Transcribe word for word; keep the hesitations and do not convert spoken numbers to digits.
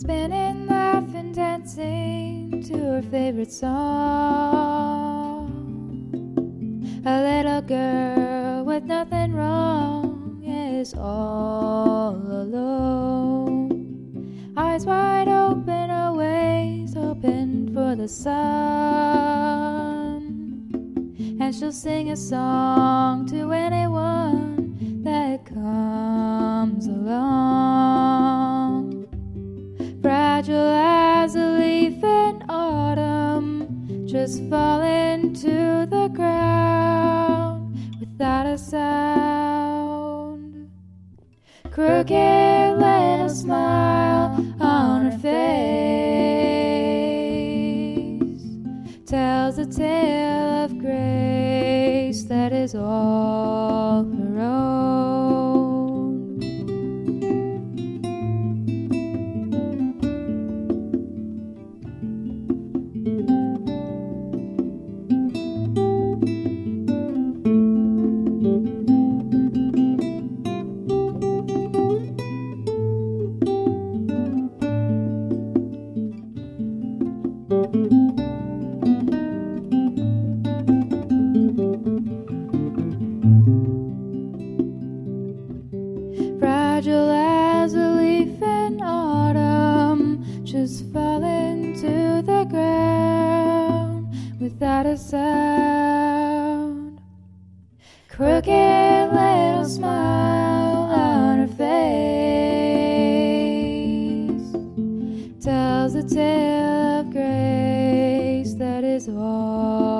spinning, laughing, dancing to her favorite song. A little girl with nothing wrong is all alone. Eyes wide open, always hoping for the sun. And she'll sing a song to anyone that comes along. Fragile as a leaf in autumn, just falling to the ground without a sound. Crooked little smile on her face tells a tale of grace that is all her own. Fragile as a leaf in autumn, just falling to the ground without a sound. Crooked little smile on her face tells a tale of grace that is all